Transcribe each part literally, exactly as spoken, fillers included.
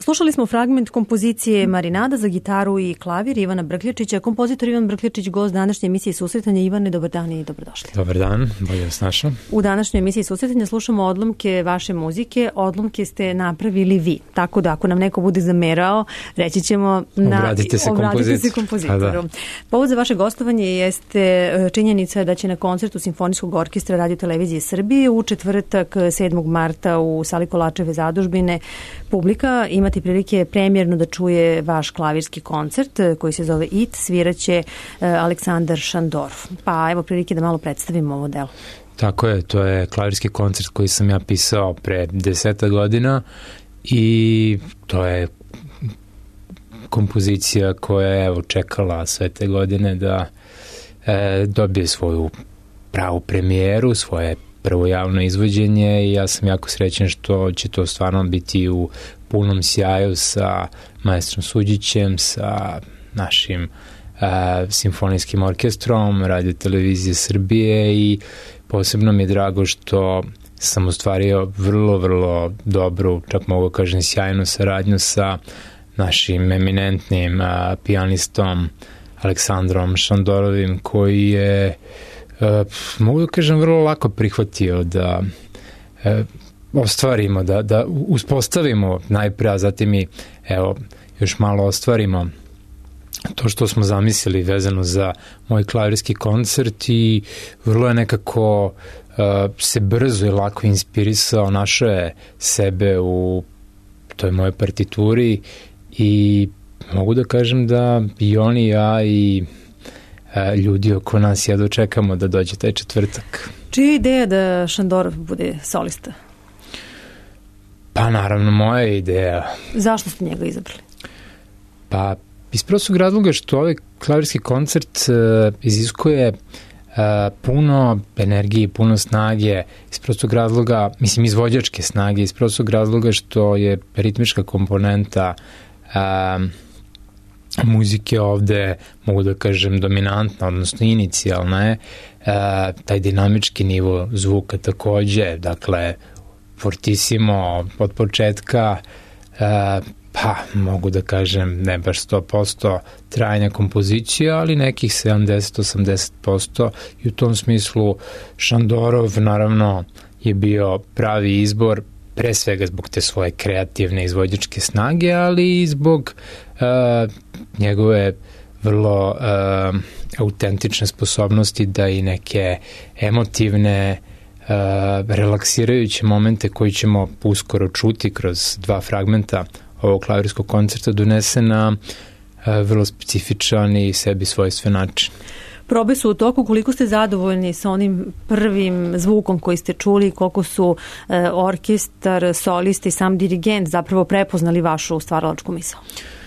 Slušali smo fragment kompozicije Marinada za gitaru i klavir Ivana Brkljačića. Kompozitor Ivan Brkljačić, gost današnje emisije Susretanja. Ivane, dobar dan i dobrodošli. Dobar dan, bolje vas našao. U današnjoj emisiji Susretanja slušamo odlomke vaše muzike. Odlomke ste napravili vi. Tako da ako nam neko bude zamerao, reći ćemo na... Obradite se, obradite se kompozitoru. Povod za vaše gostovanje jeste činjenica da će na koncertu Simfonijskog orkestra Radio Televizije Srbije u četvrtak sedmog marta u sali Kolačeve zadužbine publika imati prilike premijerno da čuje vaš klavirski koncert koji se zove It, sviraće Aleksandar Šandorov. Pa evo prilike da malo predstavimo ovo delo. Tako je, to je klavirski koncert koji sam ja pisao pre deseta godina i to je kompozicija koja je evo čekala sve te godine da e, dobije svoju pravu premijeru, svoje prvo javno izvođenje i ja sam jako srećen što će to stvarno biti u punom sjaju sa maestrom Suđićem, sa našim uh, simfonijskim orkestrom Radio Televizije Srbije i posebno mi je drago što sam ostvario vrlo, vrlo dobru, čak mogu kažem sjajnu saradnju sa našim eminentnim uh, pijanistom Aleksandrom Šandorovim koji je Uh, mogu da kažem vrlo lako prihvatio da uh, ostvarimo, da, da uspostavimo najpre, a zatim i evo, još malo ostvarimo to što smo zamislili vezano za moj klavirski koncert i vrlo je nekako uh, se brzo i lako inspirisao, našao je sebe u toj mojoj partituri i mogu da kažem da i on i ja i ljudi oko nas jedva čekamo da dođe taj četvrtak. Čija je ideja da Šandorov bude solista? Pa naravno moja ideja. Zašto ste njega izabrali? Pa iz prostog razloga što ovaj klavirski koncert uh, iziskuje uh, puno energije, puno snage, iz prostog razloga, mislim izvođačke snage, iz prostog razloga što je ritmička komponenta uh, muzike ovde, mogu da kažem, dominantna, odnosno inicijalna je, e, taj dinamički nivo zvuka takođe, dakle, fortissimo od početka, e, pa mogu da kažem ne baš sto posto trajanja kompozicije, ali nekih sedamdeset do osamdeset posto i u tom smislu Šandorov naravno je bio pravi izbor, pre svega zbog te svoje kreativne izvođačke snage, ali i zbog uh, njegove vrlo uh, autentične sposobnosti da i neke emotivne uh, relaksirajuće momente koji ćemo uskoro čuti kroz dva fragmenta ovog klavirskog koncerta donese na uh, vrlo specifičan i sebi svojstven način. Probe su u toku, koliko ste zadovoljni sa onim prvim zvukom koji ste čuli, koliko su e, orkestar, solisti i sam dirigent zapravo prepoznali vašu stvaralačku misao?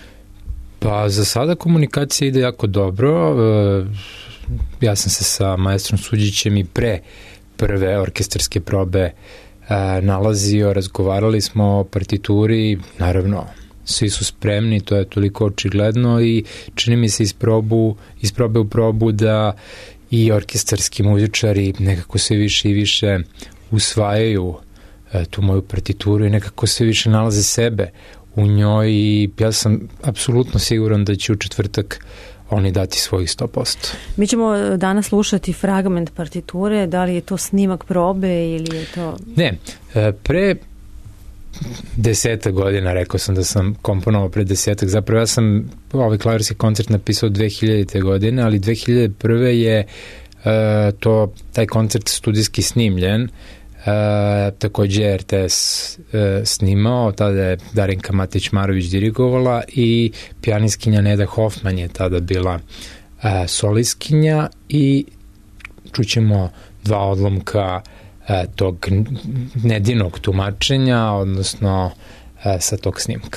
Pa za sada komunikacija ide jako dobro. E, ja sam se sa maestrom Suđićem i pre prve orkestarske probe e, nalazio, razgovarali smo o partituri, naravno svi su spremni, to je toliko očigledno i čini mi se iz, probu, iz probe u probu da i orkestarski muzičari nekako sve više i više usvajaju e, tu moju partituru i nekako sve više nalaze sebe u njoj i ja sam apsolutno siguran da će u četvrtak oni dati svojih sto posto. Mi ćemo danas slušati fragment partiture, da li je to snimak probe ili je to... Ne, e, pre desetak godina, rekao sam da sam komponovao pre desetak, zapravo ja sam ovaj klavirski koncert napisao dve hiljadite godine, ali dve hiljade prve je uh, to, taj koncert studijski snimljen, uh, takođe R T S uh, snimao, tada je Darinka Matić-Marović dirigovala i pijaniskinja Neda Hoffman je tada bila uh, solistkinja i čućemo dva odlomka tog Nedinog tumačenja, odnosno sa tog snimka.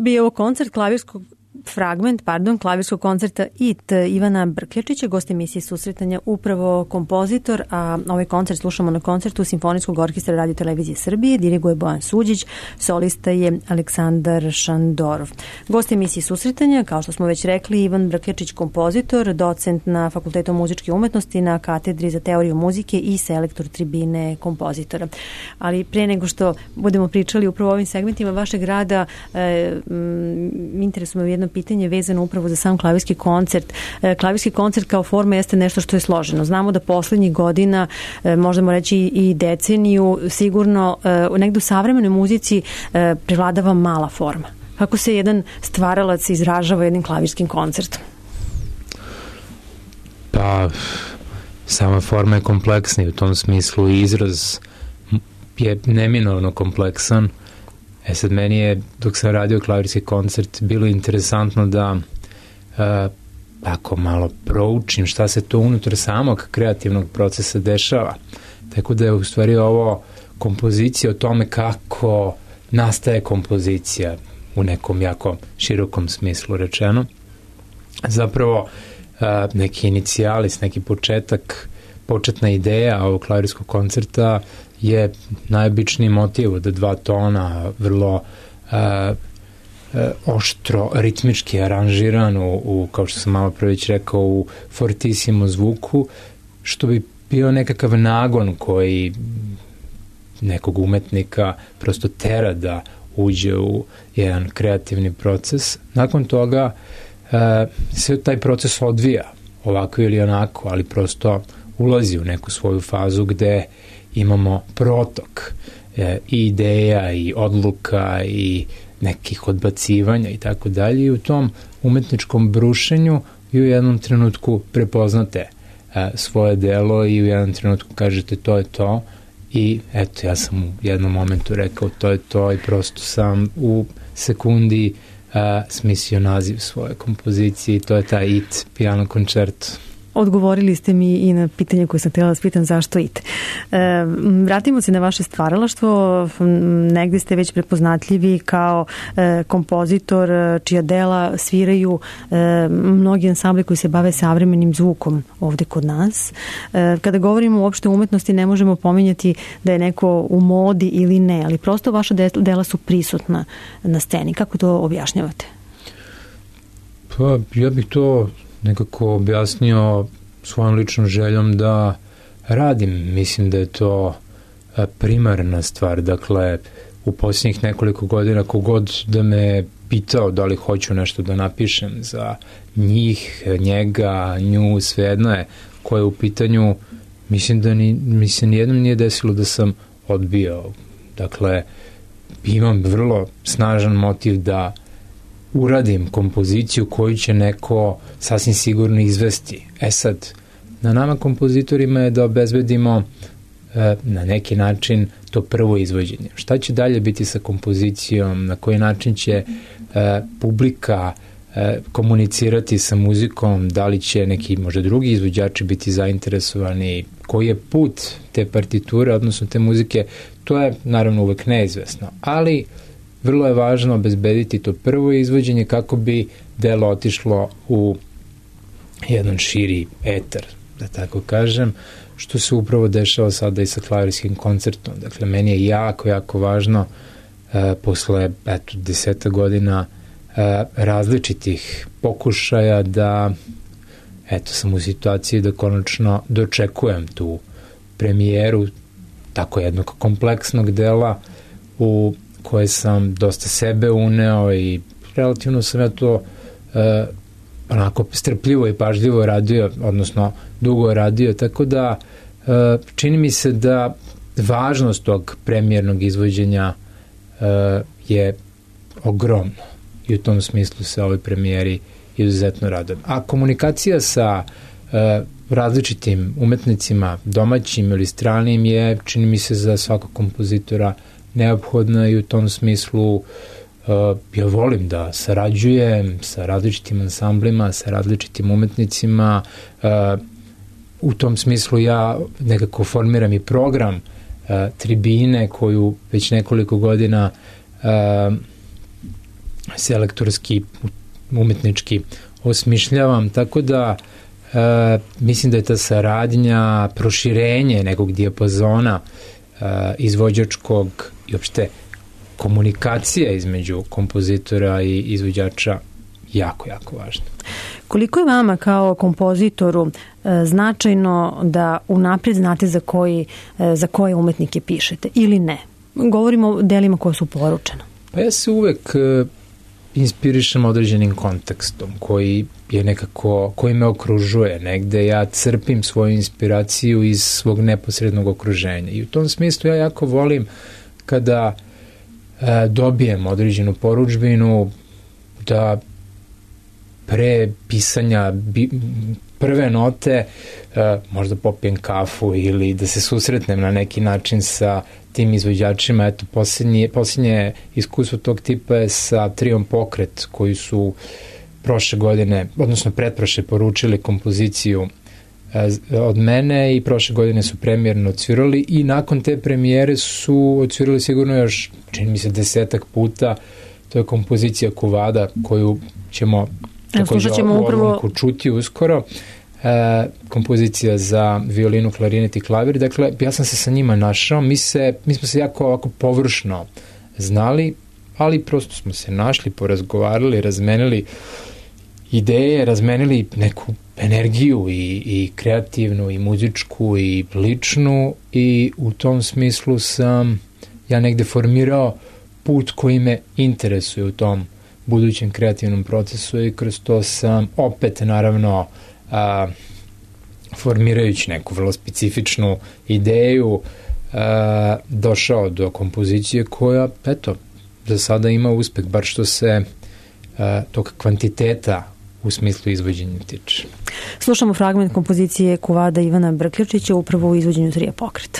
bio ovo koncert klavirskog fragment, pardon, klavirskog koncerta I T Ivana Brkljačića, gost emisije Susretanja, upravo kompozitor, a ovaj koncert slušamo na koncertu Simfonijskog orkestra Radio Televizije Srbije, diriguje Bojan Suđić, solista je Aleksandar Šandorov. Gost emisije Susretanja, kao što smo već rekli, Ivan Brkljačić, kompozitor, docent na Fakultetu muzičke umetnosti na katedri za teoriju muzike i selektor tribine kompozitora. Ali pre nego što budemo pričali upravo o ovim segmentima vašeg rada, e, m, interesuje me jedno pitanje vezano upravo za sam klavirski koncert. Klavirski koncert kao forma jeste nešto što je složeno. Znamo da poslednjih godina, možemo reći i deceniju, sigurno negde u savremenoj muzici prevladava mala forma. Kako se jedan stvaralac izražava jednim klavirskim koncertom? Pa, sama forma je kompleksna i u tom smislu izraz je neminovno kompleksan. E sad, meni je, dok sam radio klavirski koncert, bilo interesantno da uh, ako malo proučim šta se to unutar samog kreativnog procesa dešava. Tako da je u stvari ovo kompozicija o tome kako nastaje kompozicija u nekom jako širokom smislu rečeno. Zapravo, uh, neki inicijalis, neki početak, početna ideja ovog klavirskog koncerta je najobičniji motiv od dva tona, vrlo uh, uh, oštro, ritmički aranžiran u, u, kao što sam malo prvo već rekao, u fortissimo zvuku, što bi bio nekakav nagon koji nekog umetnika prosto tera da uđe u jedan kreativni proces. Nakon toga uh, se taj proces odvija ovako ili onako, ali prosto ulazi u neku svoju fazu gde imamo protok e, i ideja i odluka i nekih odbacivanja i tako dalje, i u tom umetničkom brušenju i u jednom trenutku prepoznate e, svoje delo i u jednom trenutku kažete to je to, i eto, ja sam u jednom momentu rekao to je to i prosto sam u sekundi e, smislio naziv svoje kompozicije i to je taj I T piano koncerto. Odgovorili ste mi i na pitanje koje sam htjela da vas pitam zašto I T. E, vratimo se na vaše stvaralaštvo. Negde ste već prepoznatljivi kao e, kompozitor čija dela sviraju e, mnogi ansambli koji se bave savremenim zvukom ovde kod nas. E, kada govorimo uopšte o umetnosti, ne možemo pominjati da je neko u modi ili ne, ali prosto vaša dela su prisutna na sceni. Kako to objašnjavate? Pa, ja bih to nekako objasnio svojom ličnom željom da radim. Mislim da je to primarna stvar. Dakle, u posljednjih nekoliko godina kogod da me pitao da li hoću nešto da napišem za njih, njega, nju, svejedno je koje je u pitanju, mislim da ni, mi se nijednom nije desilo da sam odbio. Dakle, imam vrlo snažan motiv da uradim kompoziciju koju će neko sasvim sigurno izvesti. E sad, na nama kompozitorima je da obezbedimo e, na neki način to prvo izvođenje. Šta će dalje biti sa kompozicijom, na koji način će e, publika e, komunicirati sa muzikom, da li će neki možda drugi izvođači biti zainteresovani, koji je put te partiture, odnosno te muzike, to je naravno uvek neizvesno. Ali vrlo je važno obezbediti to prvo izvođenje kako bi delo otišlo u jedan širi etar, da tako kažem, što se upravo dešava sada i sa klavirskim koncertom. Dakle, meni je jako, jako važno e, posle, eto, deseta godina e, različitih pokušaja da, eto, sam u situaciji da konačno dočekujem tu premijeru tako jednog kompleksnog dela u koje sam dosta sebe uneo i relativno sam ja to e, onako strpljivo i pažljivo radio, odnosno dugo radio, tako da e, čini mi se da važnost tog premijernog izvođenja e, je ogromna i u tom smislu se ovoj premijeri izuzetno radujem. A komunikacija sa e, različitim umetnicima, domaćim ili stranim, je, čini mi se, za svakog kompozitora neophodna i u tom smislu uh, ja volim da sarađujem sa različitim ansamblima, sa različitim umetnicima. Uh, u tom smislu ja nekako formiram i program uh, tribine koju već nekoliko godina uh, selektorski, umetnički osmišljavam, tako da e, mislim da je ta saradnja, proširenje nekog dijapazona e, izvođačkog i uopšte komunikacija između kompozitora i izvođača jako, jako važna. Koliko je vama kao kompozitoru e, značajno da unaprijed znate za, koji, e, za koje umetnike pišete ili ne? Govorimo o delima koja su poručena. Pa ja se uvek e, inspirišem određenim kontekstom koji je nekako, koji me okružuje. Negde ja crpim svoju inspiraciju iz svog neposrednog okruženja. I u tom smislu ja jako volim kada e, dobijem određenu porudžbinu da pre pisanja bi, prve note uh, možda popijem kafu ili da se susretnem na neki način sa tim izvođačima. Eto, posljednje, posljednje iskustvo tog tipa je sa Triom Pokret, koji su prošle godine, odnosno pretprošle, poručili kompoziciju uh, od mene i prošle godine su premijerno odsvirali i nakon te premijere su odsvirali sigurno još, čini mi se, desetak puta. To je kompozicija Kuvada koju ćemo također u upravo čuti uskoro. E, kompozicija za violinu, klarinet i klavir. Dakle, ja sam se sa njima našao. Mi, se, mi smo se jako ovako površno znali, ali prosto smo se našli, porazgovarali, razmenili ideje, razmenili neku energiju i, i kreativnu, i muzičku, i ličnu, i u tom smislu sam ja negde formirao put koji me interesuje u tom budućem kreativnom procesu i kroz to sam opet naravno a, formirajući neku vrlo specifičnu ideju a, došao do kompozicije koja, eto, za sada ima uspeh, bar što se a, tog kvantiteta u smislu izvođenja tiče. Slušamo fragment kompozicije Kuvada Ivana Brkljačića upravo u izvođenju Tria Pokret.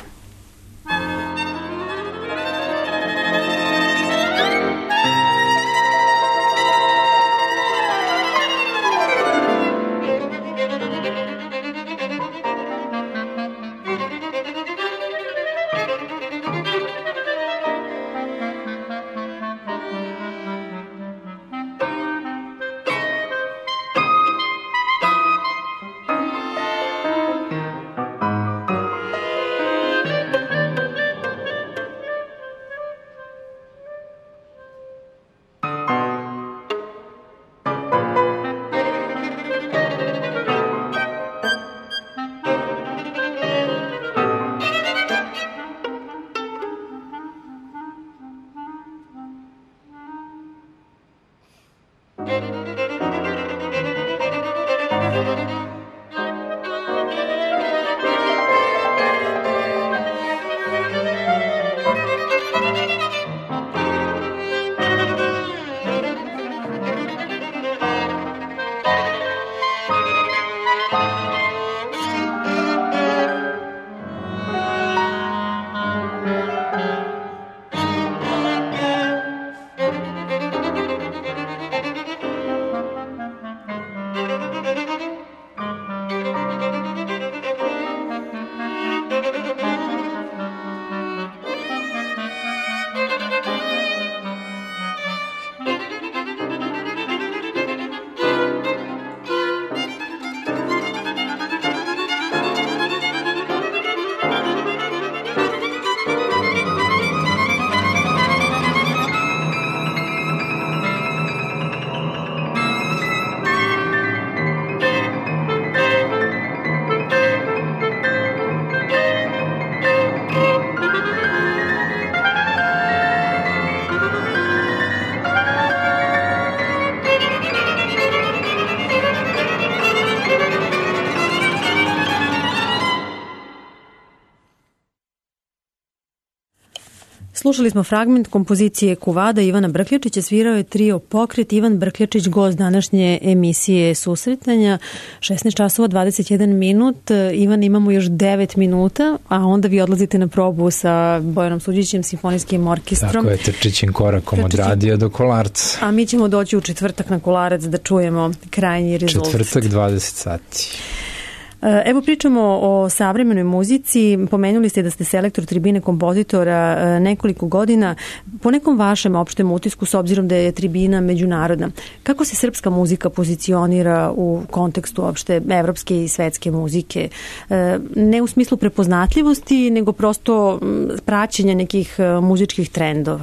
Slušali smo fragment kompozicije Kuvada Ivana Brkljačića, svirao je Trio Pokret. Ivan Brkljačić, gost današnje emisije Susretanja, šesnaest časova dvadeset jedan minut. Ivan, imamo još devet minuta, a onda vi odlazite na probu sa Bojanom Suđićem, simfonijskim orkestrom. Tako je, trčićim korakom od radija do Kolarca. A mi ćemo doći u četvrtak na Kolarac da čujemo krajnji rezultat. Četvrtak dvadeset sati. Evo pričamo o savremenoj muzici, pomenuli ste da ste selektor tribine kompozitora nekoliko godina. Po nekom vašem opštem utisku, s obzirom da je tribina međunarodna, kako se srpska muzika pozicionira u kontekstu opšte evropske i svetske muzike? Ne u smislu prepoznatljivosti, nego prosto praćenja nekih muzičkih trendova.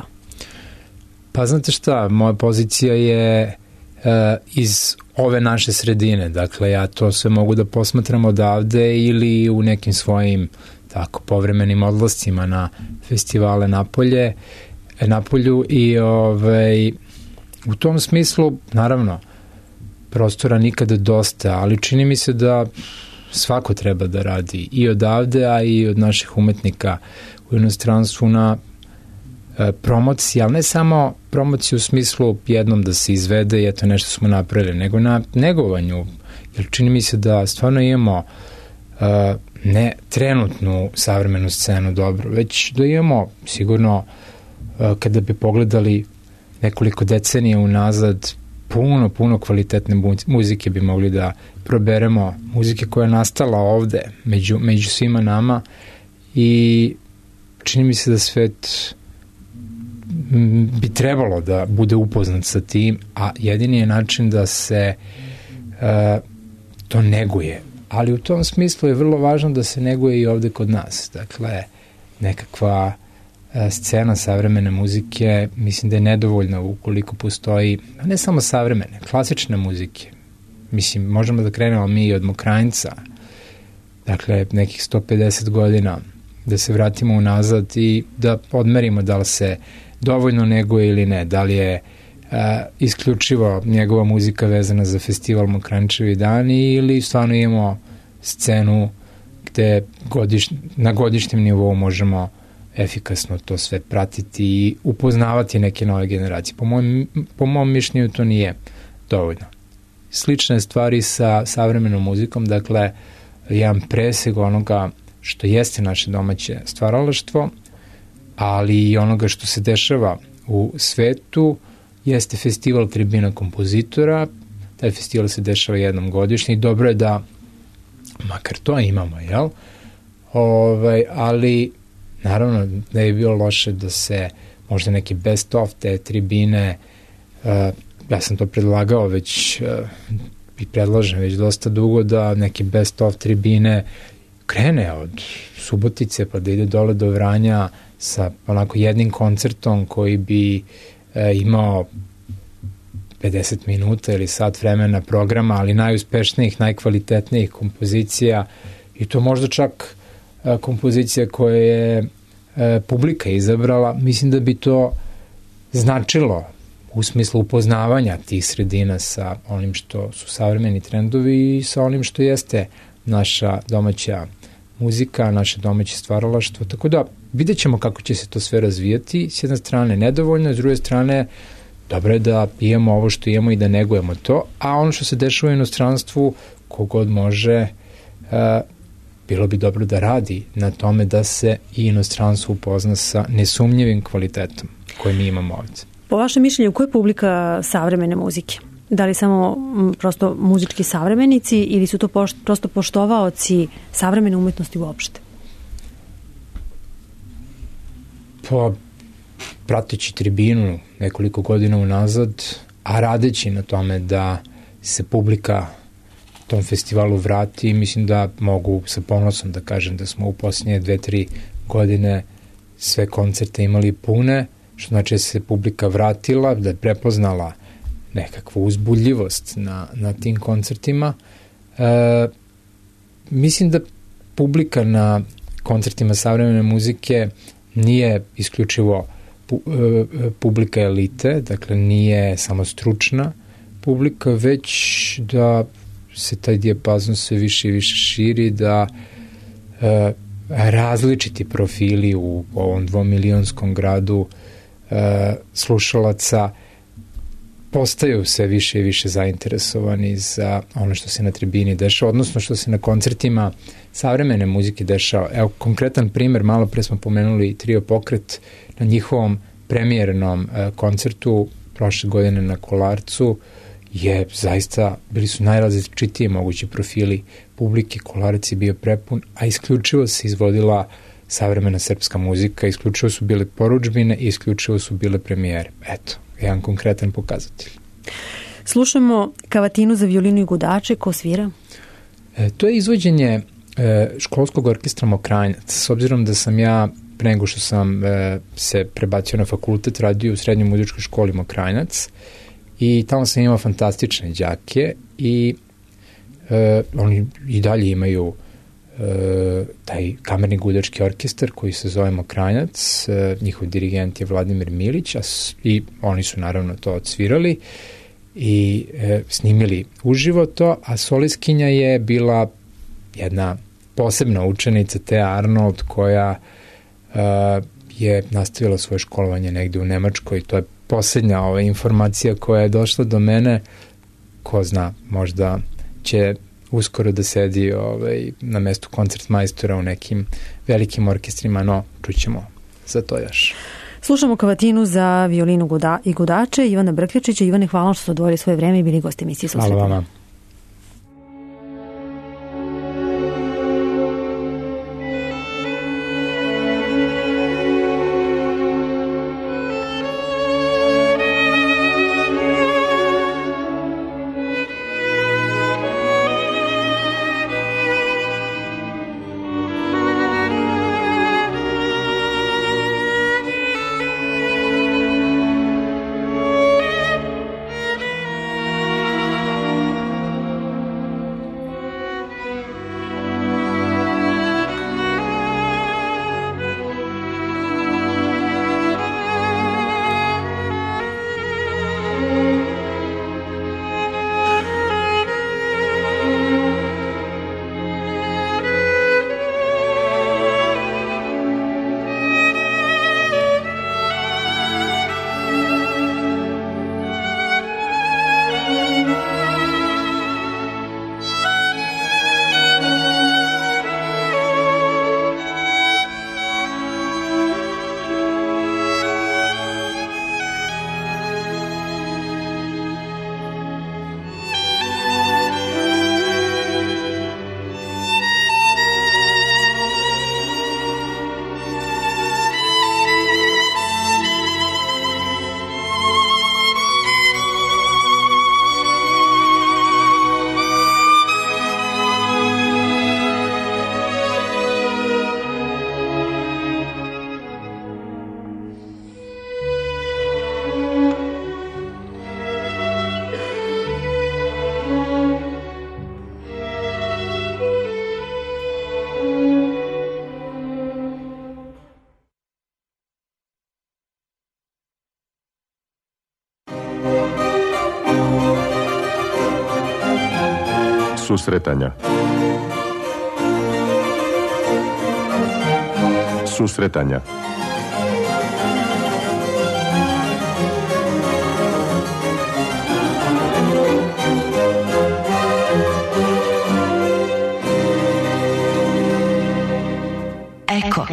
Pa znate šta, moja pozicija je uh, iz ove naše sredine, dakle ja to sve mogu da posmatram odavde ili u nekim svojim tako povremenim odlascima na festivale napolje, napolju i ovaj, u tom smislu naravno prostora nikada dosta, ali čini mi se da svako treba da radi i odavde, a i od naših umetnika u inostranstvu na promociji, ali ne samo promociju u smislu jednom da se izvede i eto nešto smo napravili, nego na negovanju, jer čini mi se da stvarno imamo uh, ne trenutnu savremenu scenu dobro, već da imamo sigurno uh, kada bi pogledali nekoliko decenija unazad puno, puno kvalitetne muzike bi mogli da proberemo, muzike koja je nastala ovde među, među svima nama i čini mi se da svet bi trebalo da bude upoznat sa tim, a jedini je način da se uh, to neguje. Ali u tom smislu je vrlo važno da se neguje i ovde kod nas. Dakle, nekakva uh, scena savremene muzike, mislim da je nedovoljna ukoliko postoji, ne samo savremene, klasične muzike. Mislim, možemo da krenemo mi i od Mokranjca, dakle, nekih sto pedeset godina, da se vratimo unazad i da odmerimo da li se dovoljno neguje ili ne, da li je uh, isključivo njegova muzika vezana za festival Mokranjčevi dani ili stvarno imamo scenu gde godiš, na godišnjem nivou možemo efikasno to sve pratiti i upoznavati neke nove generacije. Po mojom, po mom mišljenju to nije dovoljno. Slične stvari sa savremenom muzikom, dakle, jedan preseg onoga što jeste naše domaće stvaralaštvo, ali i onoga što se dešava u svetu jeste festival Tribina kompozitora. Taj festival se dešava jednom godišnje i dobro je da makar to imamo, jel? Ovaj, ali naravno da je bilo loše da se možda neki best of te tribine, uh, ja sam to predlagao već uh, i predlažem već dosta dugo da neki best of tribine krene od Subotice pa da ide dole do Vranja sa onako jednim koncertom koji bi e, imao pedeset minuta ili sat vremena programa, ali najuspešnijih, najkvalitetnijih kompozicija i to možda čak e, kompozicija koje je e, publika izabrala. Mislim da bi to značilo u smislu upoznavanja tih sredina sa onim što su savremeni trendovi i sa onim što jeste naša domaća muzika, naše domaće stvaralaštvo, tako da vidjet ćemo kako će se to sve razvijati. S jedne strane nedovoljno, s druge strane dobro je da imamo ovo što imamo i da negujemo to, a ono što se dešava u inostranstvu, kogod može, uh, bilo bi dobro da radi na tome da se i inostranstvo upozna sa nesumnjivim kvalitetom koji mi imamo ovdje. Po vašem mišljenju, koja je publika savremene muzike? Da li samo m, prosto muzički savremenici ili su to pošt, prosto poštovaoci savremene umetnosti uopšte? Pa, prateći tribinu nekoliko godina unazad, a radeći na tome da se publika tom festivalu vrati, mislim da mogu sa ponosom da kažem da smo u posljednje dve, tri godine sve koncerte imali pune, što znači da se publika vratila, da je prepoznala nekakvu uzbudljivost na, na tim koncertima. E, mislim da publika na koncertima savremene muzike nije isključivo pu, e, publika elite, dakle nije samo stručna publika, već da se taj dijapazon sve više i više širi, da e, različiti profili u ovom dvomilionskom gradu e, slušalaca postaju sve više i više zainteresovani za ono što se na tribini dešava, odnosno što se na koncertima savremene muzike dešava. Evo, konkretan primer, malo pre smo pomenuli Trio Pokret na njihovom premijernom e, koncertu prošle godine na Kolarcu, je zaista, bili su najrazličitiji mogući profili publike, Kolarac je bio prepun, a isključivo se izvodila savremena srpska muzika, isključivo su bile porudžbine i isključivo su bile premijere. Eto, jedan konkretan pokazatelj. Slušamo Kavatinu za violinu i gudače, ko svira? E, to je izvođenje e, školskog orkestra Mokranjac. S obzirom da sam ja, pre nego što sam e, se prebacio na fakultet, radio u srednjoj muzičkoj školi Mokranjac i tamo sam imao fantastične đake i e, oni i dalje imaju e, taj kamerni gudački orkestar koji se zove Mokranjac, e, njihov dirigent je Vladimir Milić, a s, i oni su naravno to odsvirali i e, snimili uživo to, a solistkinja je bila jedna posebna učenica Thea Arnold koja e, je nastavila svoje školovanje negde u Nemačkoj. To je poslednja ova informacija koja je došla do mene. Ko zna, možda će uskoro da sedi ovaj, na mestu koncertmajstora u nekim velikim orkestrima, no čućemo za to još. Slušamo Kavatinu za violinu guda i gudače Ivana Brkljačića. Ivane, hvala što ste odvojili svoje vreme i bili gosti emisije Susretanja. Hvala vama. Susretanja. Susretanja. Eko.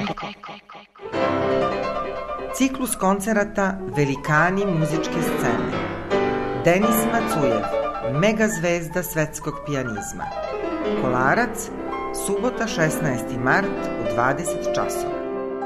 Ciklus koncerata Velikani muzičke scene. Denis Macujev, mega zvezda svetskog pijanizma. Kolarac, subota šesnaesti mart u dvadeset časova.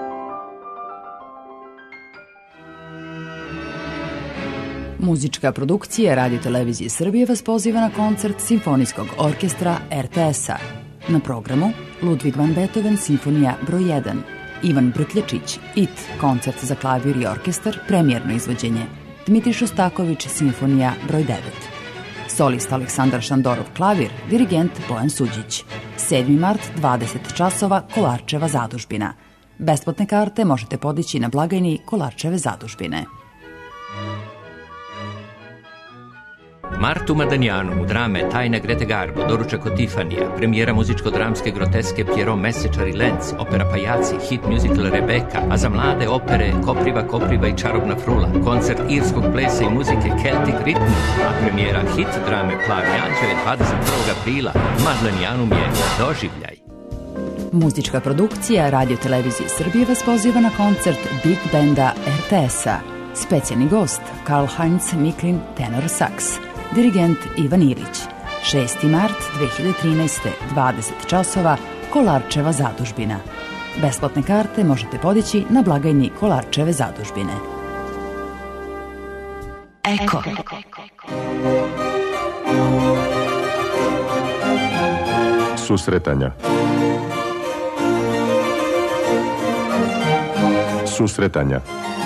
Muzička produkcija Radio Televizije Srbije vas poziva na koncert Simfonijskog orkestra er te es-a. Na programu Ludwig van Beethoven Simfonija broj jedan, Ivan Brkljačić, It, koncert za klavir i orkestar, premijerno izvođenje, Dmitri Šostaković Simfonija broj devet. Solist Aleksandar Šandorov klavir, dirigent Bojan Suđić. sedmi mart, dvadeset časova, Kolarčeva zadužbina. Besplatne karte možete podići na blagajni Kolarčeve zadužbine. Martu Madanjanu u drame Tajna Grete Garbo, doručak od Tifanija, premijera muzičko-dramske groteske Pierrot Mesečar i Lenz, opera Pajaci, hit musical Rebeka, a za mlade opere Kopriva, Kopriva i Čarobna frula, koncert irskog plesa i muzike Celtic Rhythm, a premijera hit drame Plavi anđeo je dvadeset prvog aprila. Madanjanum je doživljaj. Muzička produkcija Radio Televizije Srbije vas poziva na koncert Big Banda er te es-a. Specijalni gost Karl Heinz Miklin, tenor saks. Dirigent Ivan Ilić. šesti mart dve hiljade trinaeste. dvadeset časova, Kolarčeva zadužbina. Besplatne karte možete podići na blagajni Kolarčeve zadužbine. Eko. Susretanja. Susretanja.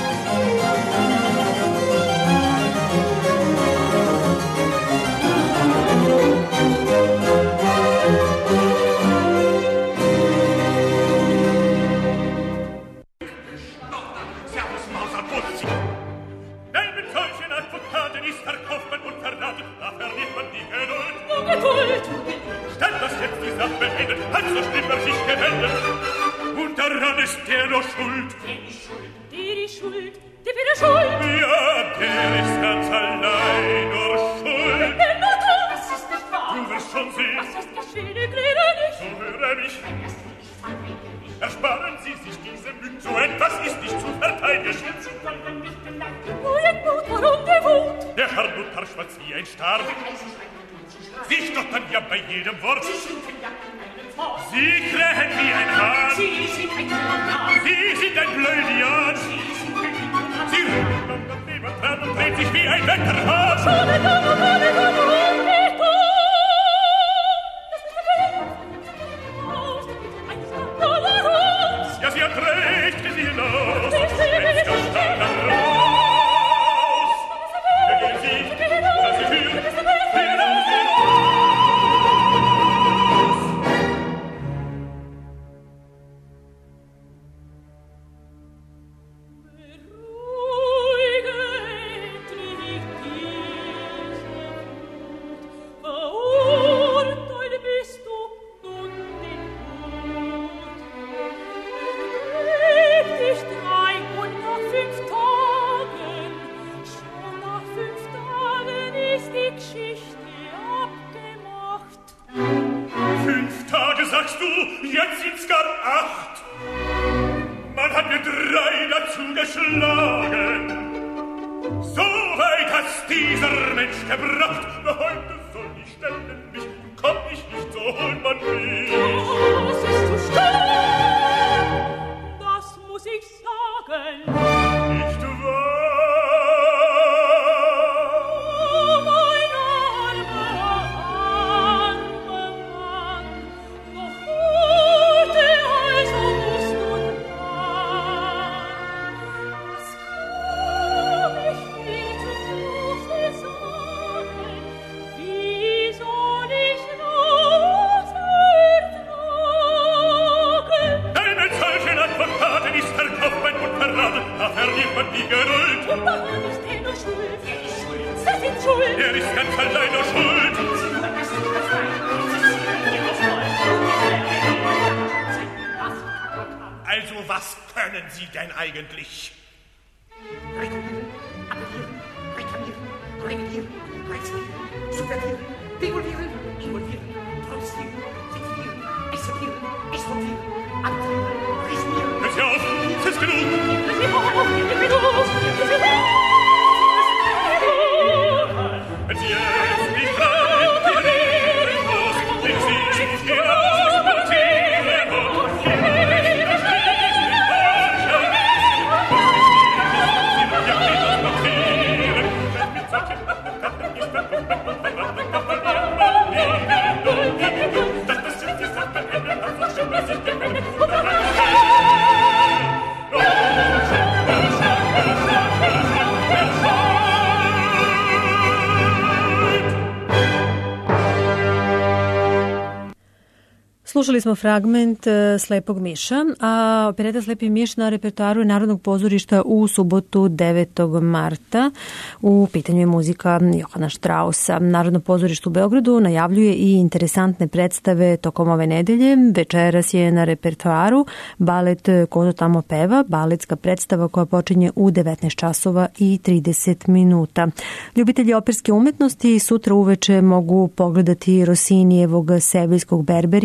Slušali smo fragment Slepog miša, a opereta Slepi miš na repertoaru Narodnog pozorišta u subotu devetog marta. U pitanju je muzika Johana Štrausa. Narodno pozorište u Beogradu najavljuje i interesantne predstave tokom ove nedelje. Večeras je na repertoaru balet Ko to tamo peva, baletska predstava koja počinje u devetnaest časova i trideset minuta. Ljubitelji operske umetnosti sutra uveče mogu pogledati Rosinijevog Seviljskog Berberina,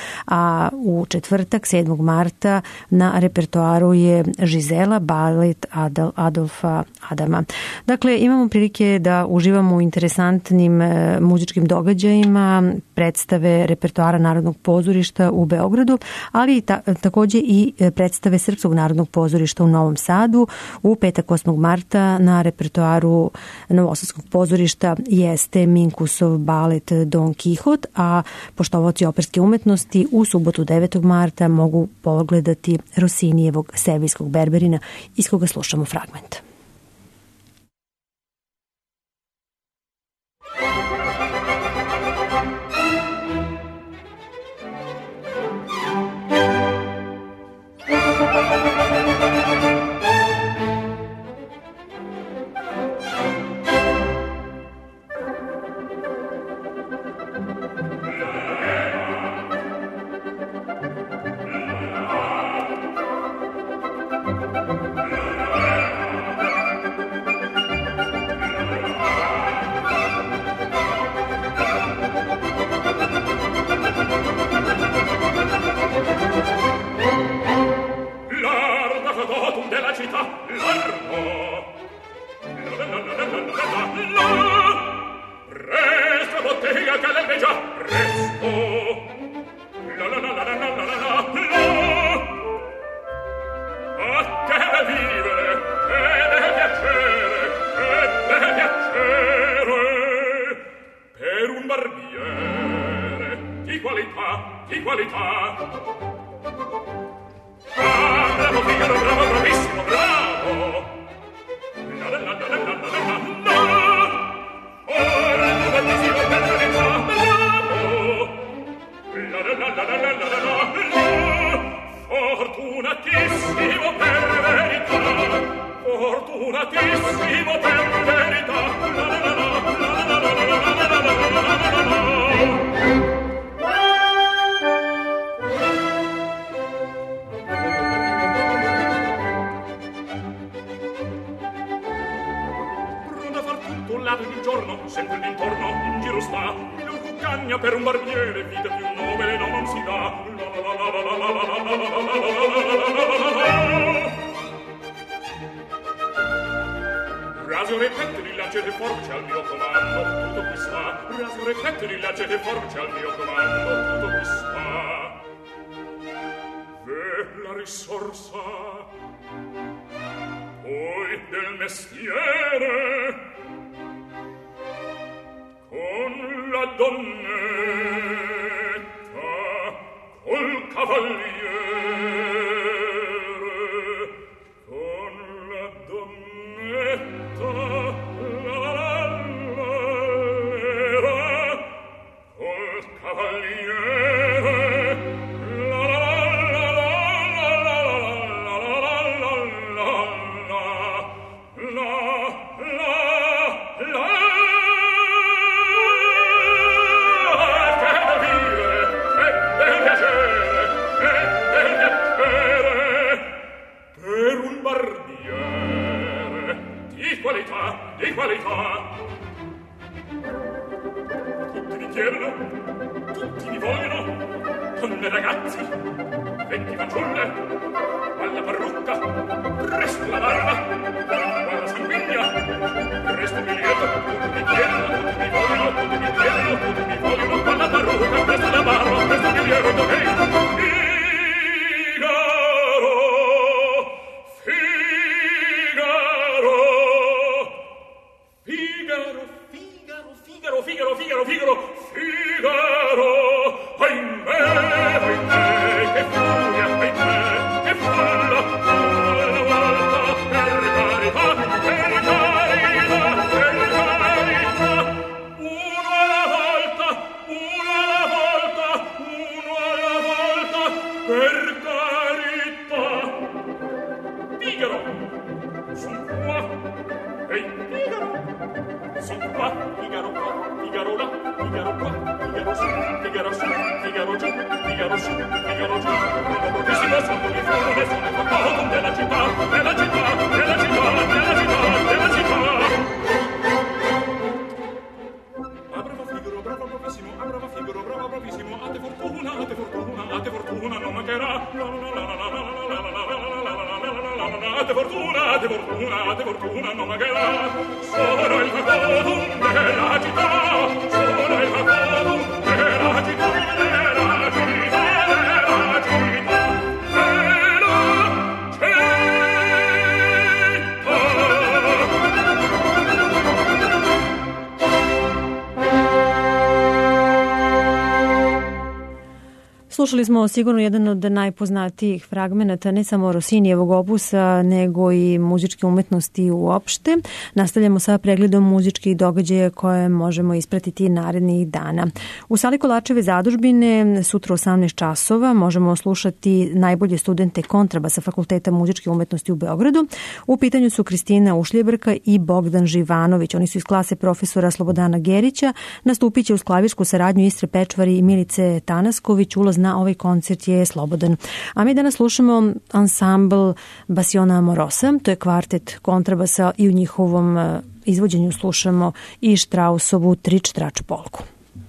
a u četvrtak sedmog marta na repertoaru je Žizela, balet Adolfa Adama. Dakle, imamo prilike da uživamo u interesantnim muzičkim događajima, predstave repertoara Narodnog pozorišta u Beogradu, ali ta, takođe i predstave Srpskog narodnog pozorišta u Novom Sadu. U petak osmog marta na repertoaru Novosadskog pozorišta jeste Minkusov balet Don Kihot, a poštovaoci operske umetnosti u subotu devetog marta mogu pogledati Rossinijevog Sevijskog Berberina, iz koga slušamo fragment. Bravo Figaro, bravo bravissimo, bravo Figaro, bravo bravissimo, a te fortuna, a te fortuna. de fortuna, de fortuna, de fortuna non mancherà. Solo il facodum della città, solo il facodum della città, della città, della città, della Slušali smo sigurno jedan od najpoznatijih fragmenata ne samo Rossinijevog opusa, nego i muzičke umetnosti uopšte. Nastavljamo sa pregledom muzičkih događaja koje možemo ispratiti narednih dana. U sali Kolačeve zadužbine sutra osamnaest časova možemo slušati najbolje studente kontrabasa Fakulteta muzičke umetnosti u Beogradu. U pitanju su Kristina Ušljebrka i Bogdan Živanović. Oni su iz klase profesora Slobodana Gerića. Nastupit će uz klavirsku saradnju Istre Pečvari i Milice Tanasković. Ulaz na ovaj koncert je slobodan. A mi danas slušamo ansambl Basiona Amorosa, to je kvartet kontrabasa i u njihovom izvođenju slušamo i Štrausovu Trič trač polku.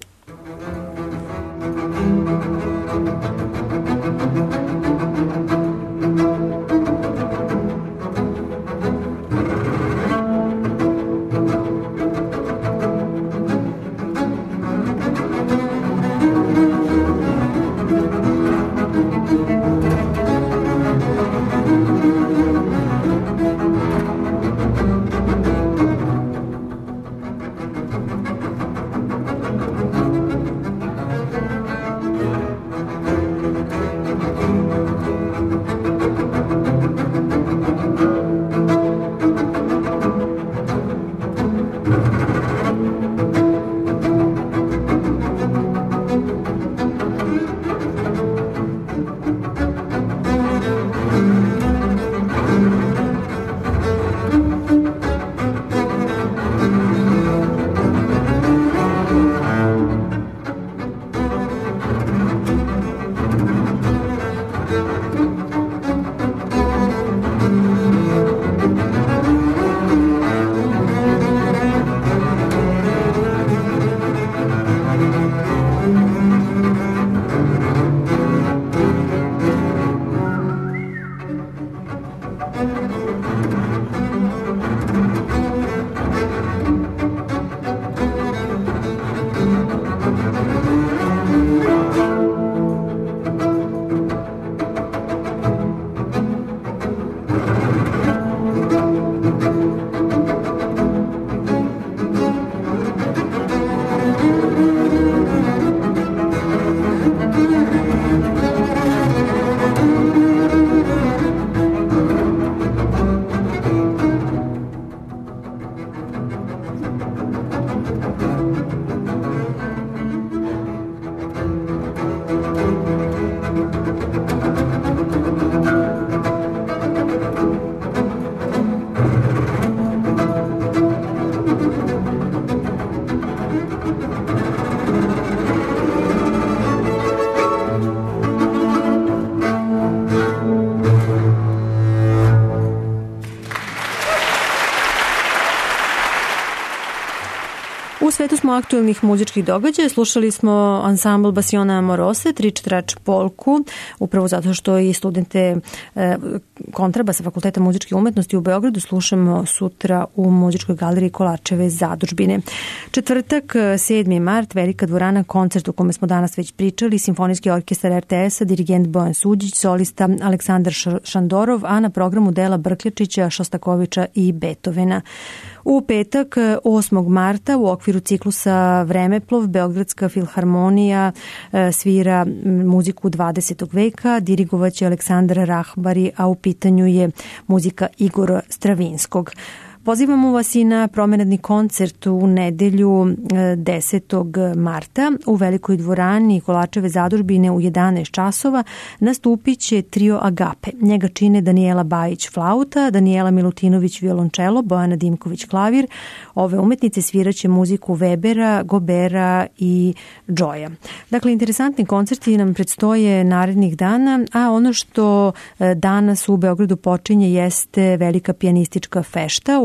U svetu smo aktuelnih muzičkih događaja. Slušali smo ansambl Basiona Amorosa, Trič trač polku, upravo zato što i studente e, kontrabasa Fakulteta muzičke umetnosti u Beogradu slušamo sutra u muzičkoj galeriji Kolačeve zadužbine. Četvrtak, sedmi mart, Velika dvorana, koncert u kome smo danas već pričali, Simfonijski orkestar er te es-a, dirigent Bojan Suđić, solista Aleksandar Šandorov, a na programu dela Brkljačića, Šostakovića i Beethovena. U petak, osmog marta, u okviru ciklusa Vremeplov, Beogradska filharmonija svira muziku dvadesetog veka, dirigovaće Aleksandar Rahbari, a u pitanju je muzika Igora Stravinskog. Pozivamo vas i na promenadni koncert u nedelju desetog marta u Velikoj dvorani Kolačeve zadužbine u jedanaest časova. Nastupit će trio Agape. Njega čine Danijela Bajić flauta, Danijela Milutinović violončelo, Bojana Dimković klavir. Ove umetnice sviraće muziku Webera, Gobera i Joya. Dakle, interesantni koncerti nam predstoje narednih dana, a ono što danas u Beogradu počinje jeste velika pijanistička fešta u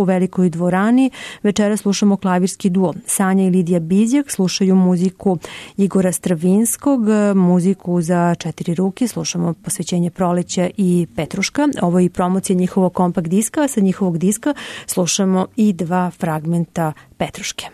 Velikoj dvorani. Večera slušamo klavirski duo Sanja i Lidija Bizjak, slušaju muziku Igora Stravinskog, muziku za četiri ruke, slušamo Posvećenje proleća i Petruška. Ovo je i promocija njihovog kompakt diska, a sa njihovog diska slušamo i dva fragmenta Petruške.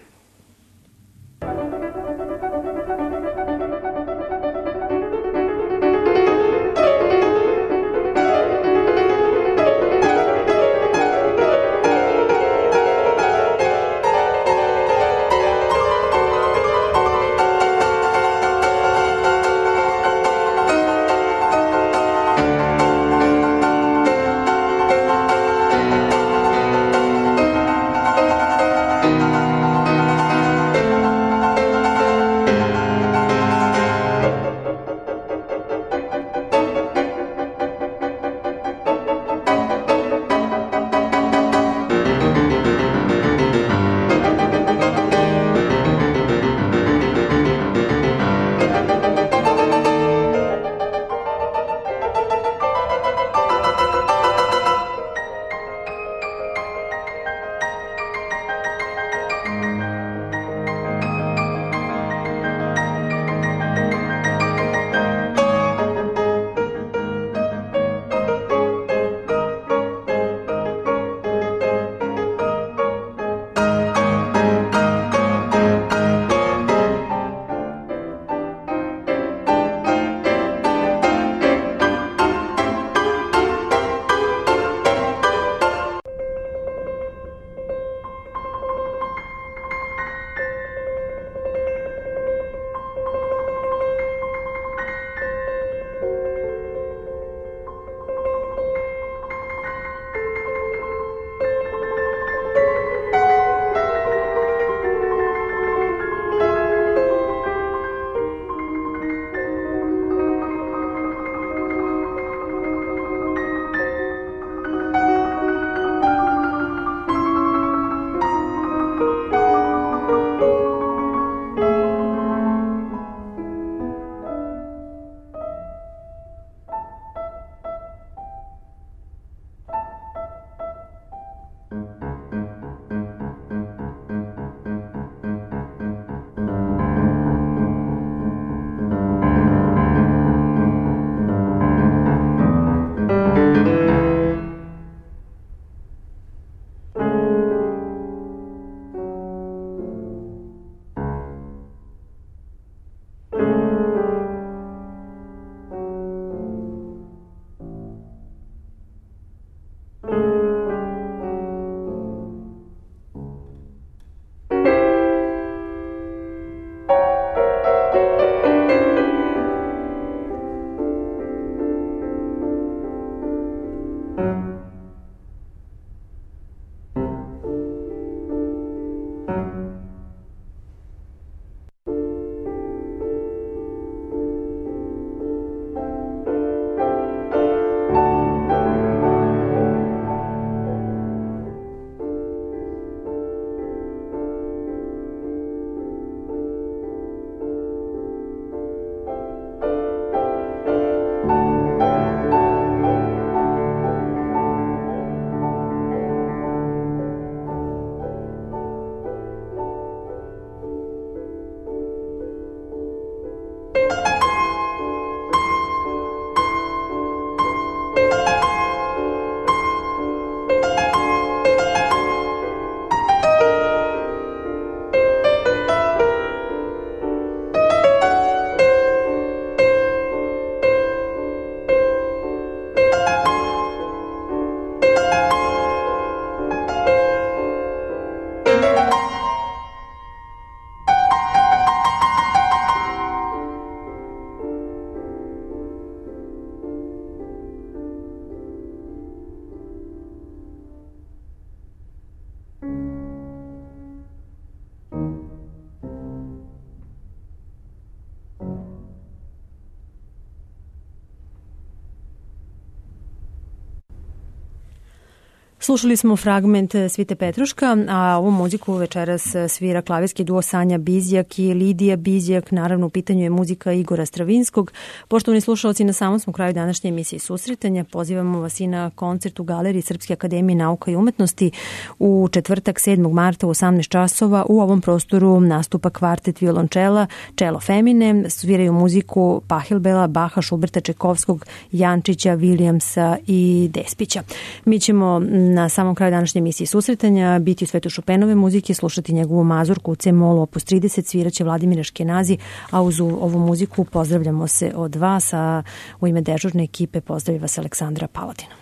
Slušali smo fragment Svite Petruška, a ovu muziku večeras svira klavirski duo Sanja Bizjak i Lidija Bizjak. Naravno, u pitanju je muzika Igora Stravinskog. Poštovani slušalci, na samom smo kraju današnje emisije Susretanja. Pozivamo vas i na koncert u Galeriji Srpske akademije nauka i umetnosti u četvrtak sedmog marta u osamnaest časova. U ovom prostoru nastupa kvartet violončela Čelo Femine. Sviraju muziku Pahilbela, Baha, Šuberta, Čekovskog, Jančića, Vilijamsa i Despića. Mi ćemo na samom kraju današnje emisije Susretanja biti u svetu Šopenove muzike, slušati njegovu mazurku u C-molu opus trideset, sviraće Vladimir Aškenazi, a uz ovu muziku pozdravljamo se od vas, a u ime dežurne ekipe pozdravlja vas Aleksandra Paladina.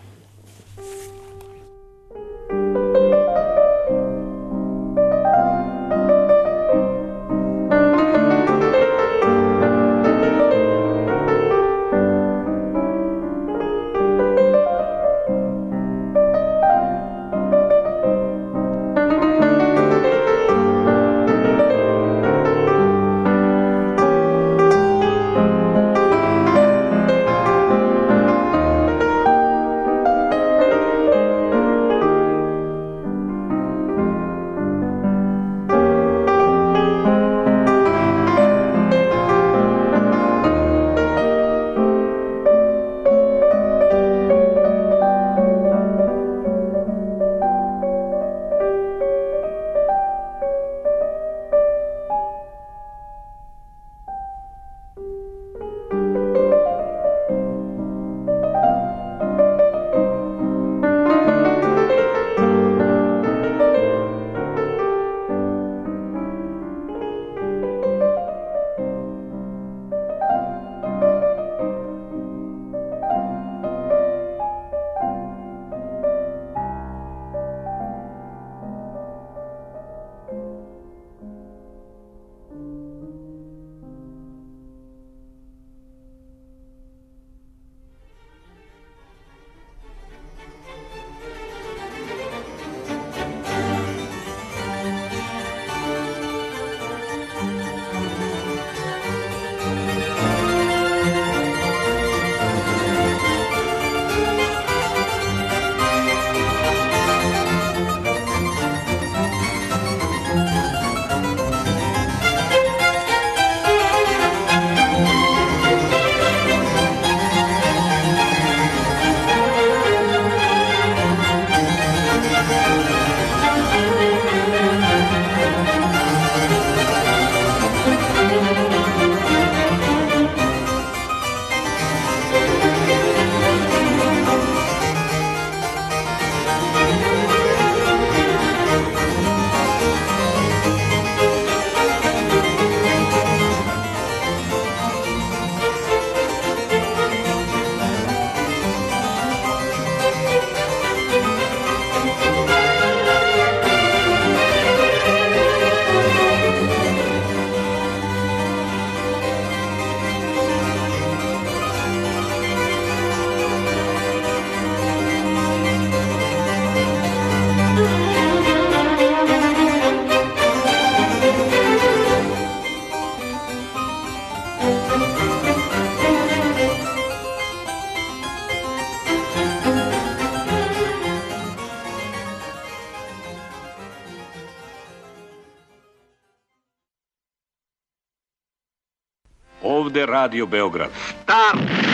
Ovde Radio Beograd. Stop!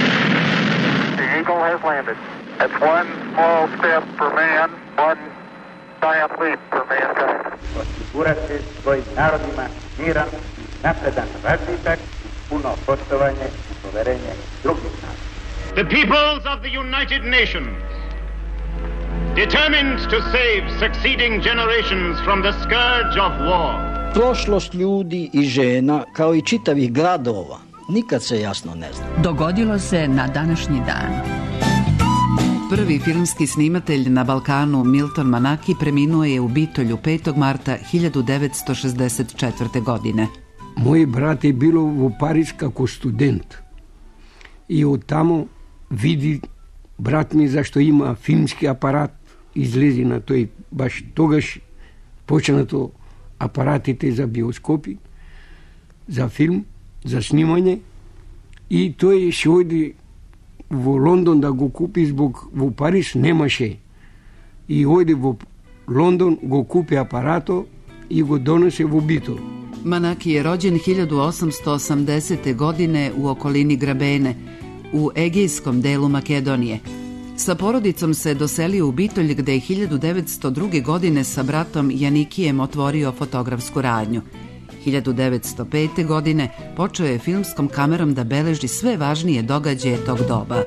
The Eagle has landed. It's one small step for man, one giant leap for mankind. Osigurati svojim narodima miran, napredan razvitak, puno poštovanje i poverenje drugih naroda. The peoples of the United Nations, determined to save succeeding generations from the scourge of war. Prošlost ljudi i žena, kao i čitavih gradova, nikad se jasno ne zna. Dogodilo se na današnji dan. Prvi filmski snimatelj na Balkanu, Milton Manaki, preminuo je u Bitolju petog marta hiljadu devetsto šezdeset četvrte. godine. Moj brat je bilo u Pariz kako student i od tamo vidi brat mi zašto ima filmski aparat, izlezi na to i baš togaš počne to aparatite za bioskopi, za film, za snimanje i to je šodi u London da go kupi zbog u Pariz nemaše. i ode u London, go kupi aparato i go donese u Bitol. Manaki je rođen hiljadu osamsto osamdesete. godine u okolini Grabene, u egejskom delu Makedonije. Sa porodicom se doselio u Bitolj, gde je hiljadu devetsto druge. godine sa bratom Janikijem otvorio fotografsku radnju. hiljadu devetsto pete. godine počeo je filmskom kamerom da beleži sve važnije događaje tog doba.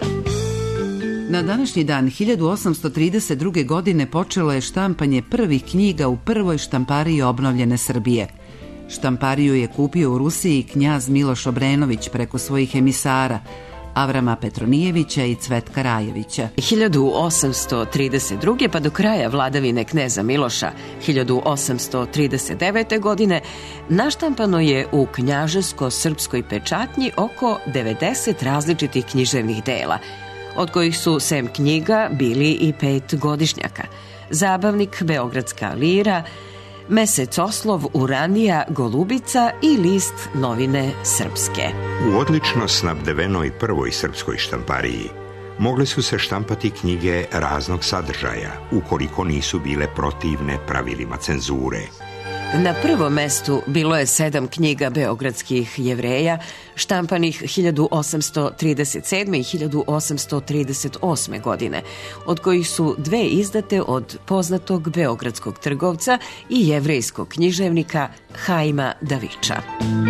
Na današnji dan hiljadu osamsto trideset druge. godine počelo je štampanje prvih knjiga u prvoj štampariji obnovljene Srbije. Štampariju je kupio u Rusiji knjaz Miloš Obrenović preko svojih emisara Avrama Petronijevića i Cvetka Rajevića. hiljadu osamsto trideset druge. pa do kraja vladavine kneza Miloša hiljadu osamsto trideset devete. godine naštampano je u knjaževsko-srpskoj pečatnji oko devedeset različitih književnih dela, od kojih su sem knjiga bili i pet godišnjaka. Zabavnik, Beogradska lira, Mesec oslov, Uranija, Golubica i list Novine srpske. U odlično snabdevenoj prvoj srpskoj štampariji mogle su se štampati knjige raznog sadržaja, ukoliko nisu bile protivne pravilima cenzure. Na prvom mestu bilo je sedam knjiga beogradskih Jevreja, štampanih hiljadu osamsto trideset sedme. i hiljadu osamsto trideset osme. godine, od kojih su dve izdate od poznatog beogradskog trgovca i jevrejskog književnika Haima Daviča.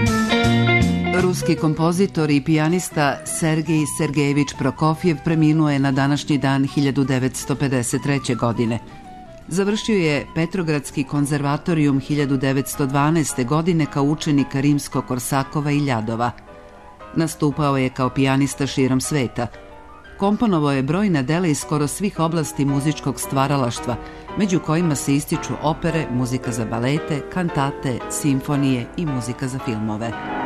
Ruski kompozitor i pijanista Sergej Sergejević Prokofjev preminuo je na današnji dan hiljadu devetsto pedeset treće. godine. Završio je Petrogradski konzervatorijum hiljadu devetsto dvanaeste. godine kao učenik Rimsko-Korsakova i Ljadova. Nastupao je kao pijanista širom sveta. Komponovao je brojna dela iz skoro svih oblasti muzičkog stvaralaštva, među kojima se ističu opere, muzika za balete, kantate, simfonije i muzika za filmove.